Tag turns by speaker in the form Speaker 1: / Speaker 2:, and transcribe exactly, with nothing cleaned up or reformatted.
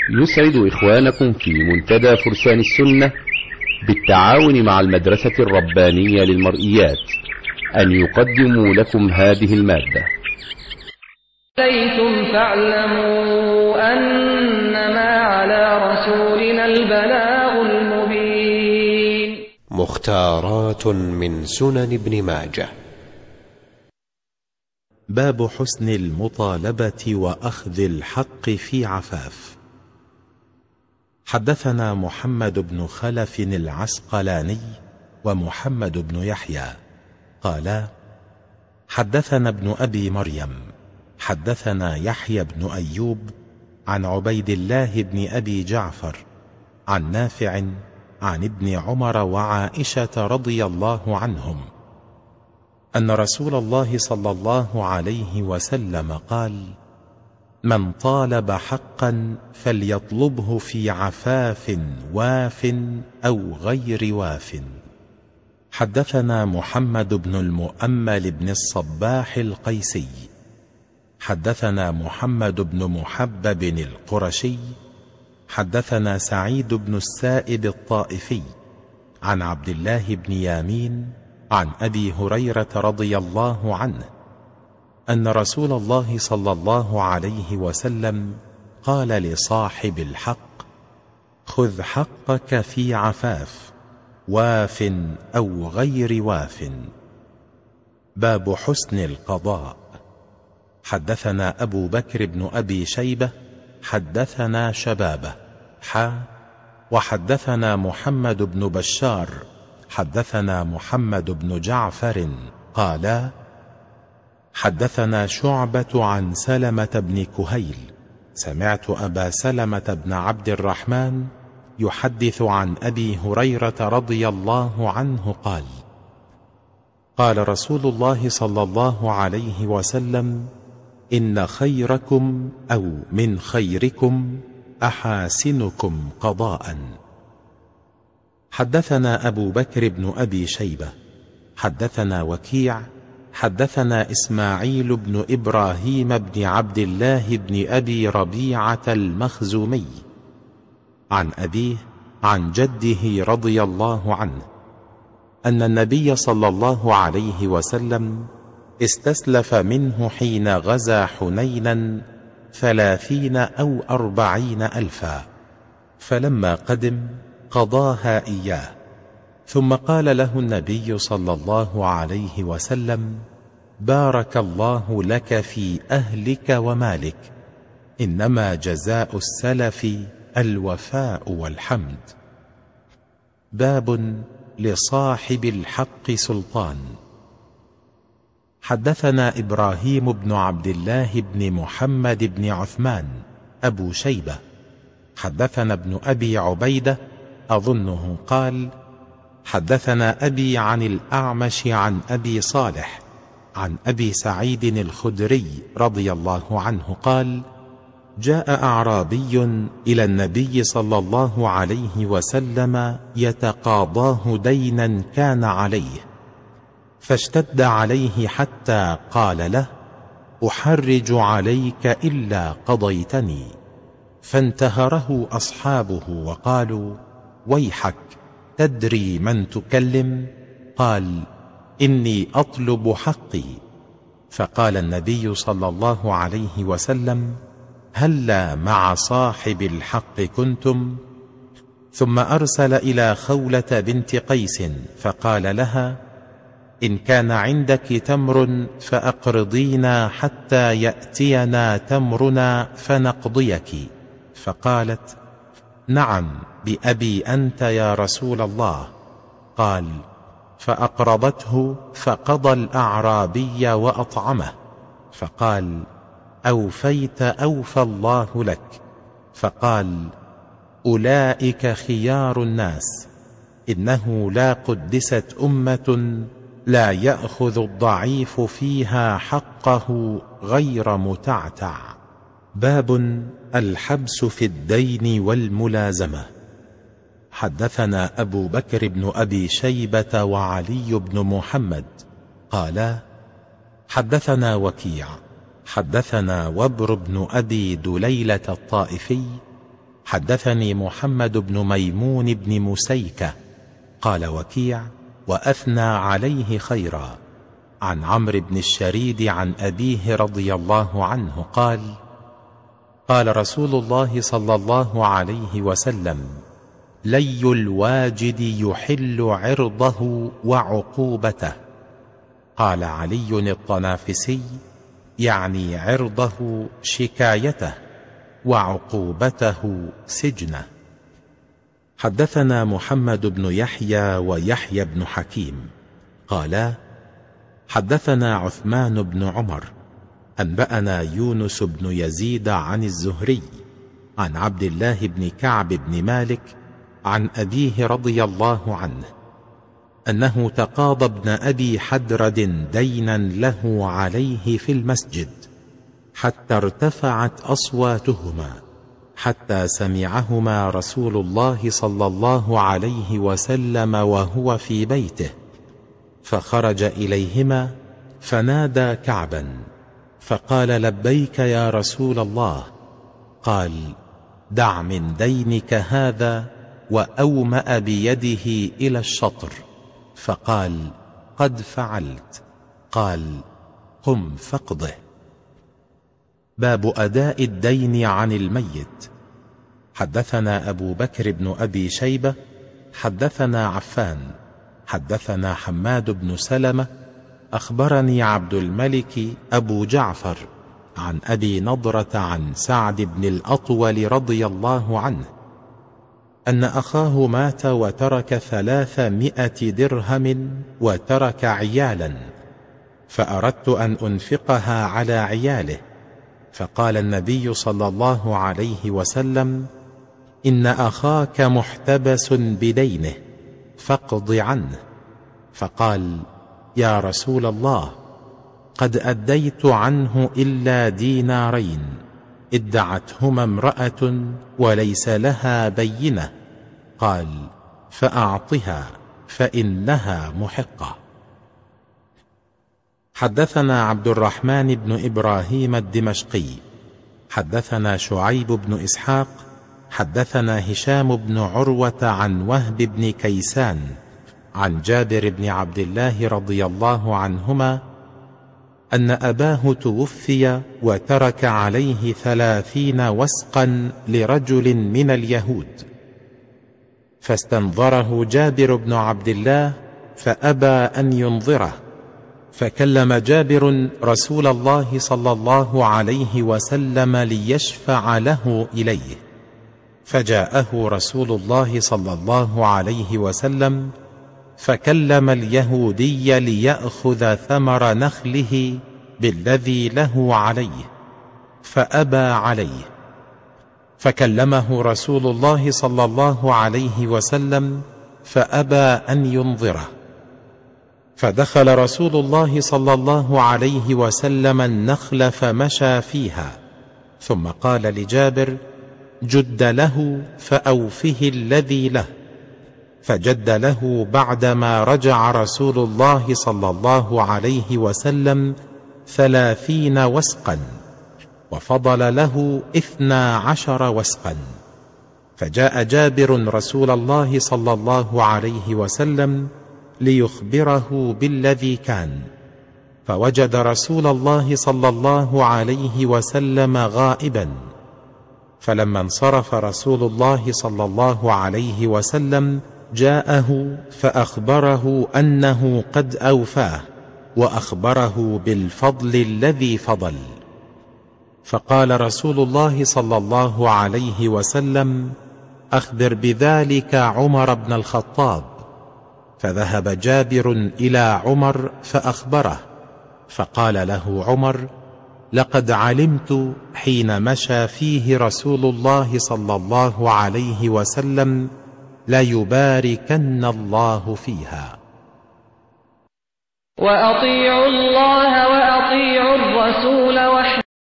Speaker 1: يسعد إخوانكم في منتدى فرسان السنة بالتعاون مع المدرسة الربانية للمرئيات أن يقدموا لكم هذه المادة.
Speaker 2: عليكم فاعلموا أنما على رسولنا البلاغ المبين.
Speaker 3: مختارات من سنن ابن ماجه.
Speaker 4: باب حسن المطالبة وأخذ الحق في عفاف. حدثنا محمد بن خلف العسقلاني ومحمد بن يحيى قالا حدثنا ابن أبي مريم حدثنا يحيى بن أيوب عن عبيد الله بن أبي جعفر عن نافع عن ابن عمر وعائشة رضي الله عنهم أن رسول الله صلى الله عليه وسلم قال: من طالب حقا فليطلبه في عفاف واف أو غير واف. حدثنا محمد بن المؤمل بن الصباح القيسي حدثنا محمد بن محبب القرشي حدثنا سعيد بن السائب الطائفي عن عبد الله بن يامين عن أبي هريرة رضي الله عنه أن رسول الله صلى الله عليه وسلم قال لصاحب الحق: خذ حقك في عفاف واف أو غير واف. باب حسن القضاء. حدثنا أبو بكر بن أبي شيبة حدثنا شبابه حا وحدثنا محمد بن بشار حدثنا محمد بن جعفر قالا حدثنا شعبة عن سلمة بن كهيل سمعت أبا سلمة بن عبد الرحمن يحدث عن أبي هريرة رضي الله عنه قال: قال رسول الله صلى الله عليه وسلم: إن خيركم أو من خيركم أحاسنكم قضاء. حدثنا أبو بكر بن أبي شيبة حدثنا وكيع حدثنا إسماعيل بن إبراهيم بن عبد الله بن أبي ربيعة المخزومي عن أبيه عن جده رضي الله عنه أن النبي صلى الله عليه وسلم استسلف منه حين غزا حنينا ثلاثين أو أربعين ألفا، فلما قدم قضاها إياه، ثم قال له النبي صلى الله عليه وسلم: بارك الله لك في أهلك ومالك، إنما جزاء السلف الوفاء والحمد. باب لصاحب الحق سلطان. حدثنا إبراهيم بن عبد الله بن محمد بن عثمان أبو شيبة حدثنا ابن أبي عبيدة أظنه قال: حدثنا أبي عن الأعمش عن أبي صالح عن أبي سعيد الخدري رضي الله عنه قال: جاء أعرابي إلى النبي صلى الله عليه وسلم يتقاضاه دينا كان عليه، فاشتد عليه حتى قال له: أحرج عليك إلا قضيتني. فانتهره أصحابه وقالوا: ويحك، تدري من تكلم؟ قال: إني أطلب حقي. فقال النبي صلى الله عليه وسلم: هلا مع صاحب الحق كنتم؟ ثم أرسل إلى خولة بنت قيس فقال لها: إن كان عندك تمر فأقرضينا حتى يأتينا تمرنا فنقضيك. فقالت: نعم بأبي أنت يا رسول الله. قال: فأقرضته فقضى الأعرابي وأطعمه. فقال: أوفيت أوفى الله لك. فقال: أولئك خيار الناس، إنه لا قدست أمة لا يأخذ الضعيف فيها حقه غير متعتع. باب الحبس في الدين والملازمة. حدثنا أبو بكر بن أبي شيبة وعلي بن محمد قالا: حدثنا وكيع حدثنا وبر بن أبي دليلة الطائفي حدثني محمد بن ميمون بن مسيكة قال وكيع وأثنى عليه خيرا عن عمرو بن الشريد عن أبيه رضي الله عنه قال قال رسول الله صلى الله عليه وسلم لي الواجد يحل عرضه وعقوبته. قال علي الطنافسي يعني عرضه شكايته وعقوبته سجنه. حدثنا محمد بن يحيى ويحيى بن حكيم قالا حدثنا عثمان بن عمر أنبأنا يونس بن يزيد عن الزهري عن عبد الله بن كعب بن مالك عن أبيه رضي الله عنه أنه تقاضى ابن أبي حدرد دينا له عليه في المسجد حتى ارتفعت أصواتهما حتى سمعهما رسول الله صلى الله عليه وسلم وهو في بيته، فخرج إليهما فنادى كعبا فقال لبيك يا رسول الله. قال دع من دينك هذا، وأومأ بيده إلى الشطر فقال قد فعلت. قال قم فاقضه. باب أداء الدين عن الميت. حدثنا أبو بكر بن أبي شيبة حدثنا عفان حدثنا حماد بن سلمة أخبرني عبد الملك أبو جعفر عن أبي نضرة عن سعد بن الأطول رضي الله عنه أن أخاه مات وترك ثلاثمائة درهم وترك عيالا، فأردت أن أنفقها على عياله، فقال النبي صلى الله عليه وسلم إن أخاك محتبس بدينه فاقض عنه. فقال يا رسول الله قد أديت عنه إلا دينارين ادعتهما امرأة وليس لها بينة. قال فأعطها فإنها محقة. حدثنا عبد الرحمن بن إبراهيم الدمشقي حدثنا شعيب بن إسحاق حدثنا هشام بن عروة عن وهب بن كيسان عن جابر بن عبد الله رضي الله عنهما أن أباه توفي وترك عليه ثلاثين وسقا لرجل من اليهود، فاستنظره جابر بن عبد الله فأبى أن ينظره، فكلم جابر رسول الله صلى الله عليه وسلم ليشفع له إليه، فجاءه رسول الله صلى الله عليه وسلم فكلم اليهودي ليأخذ ثمر نخله بالذي له عليه، فأبى عليه، فكلمه رسول الله صلى الله عليه وسلم فأبى أن ينظره، فدخل رسول الله صلى الله عليه وسلم النخل فمشى فيها، ثم قال لجابر جد له فأوفه الذي له، فجد له بعدما رجع رسول الله صلى الله عليه وسلم ثلاثين وسقا، وفضل له اثنا عشر وسقا. فجاء جابر رسول الله صلى الله عليه وسلم ليخبره بالذي كان، فوجد رسول الله صلى الله عليه وسلم غائبا، فلما انصرف رسول الله صلى الله عليه وسلم جاءه فأخبره أنه قد أوفاه، وأخبره بالفضل الذي فضل. فقال رسول الله صلى الله عليه وسلم أخبر بذلك عمر بن الخطاب. فذهب جابر إلى عمر فأخبره، فقال له عمر لقد علمت حين مشى فيه رسول الله صلى الله عليه وسلم ليباركن الله فيها.
Speaker 2: وأطيعوا الله وأطيعوا الرسول